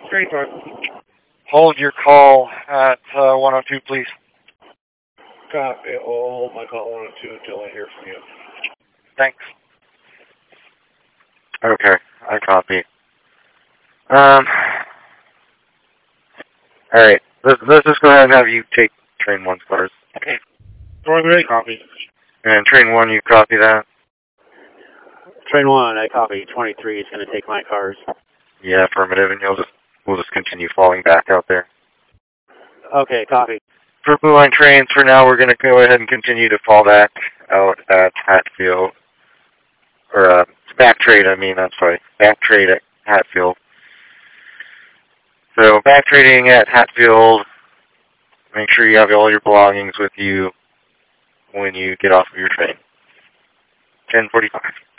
Train 1. Hold your call at 102, please. Copy. I'll hold my call 102 until I hear from you. Thanks. Okay, I copy. Alright, let's just go ahead and have you take train 1's cars. Okay. Northern, copy. And train 1, you copy that? Train 1, I copy. 23 is going to take my cars. Yeah, affirmative, and we'll just continue falling back out there. Okay, copy. For Blue Line trains, for now, we're going to go ahead and continue to fall back out at Hatfield. Or, back trade, I'm sorry. Back trade at Hatfield. So, back trading at Hatfield, make sure you have all your belongings with you when you get off of your train. 10:45.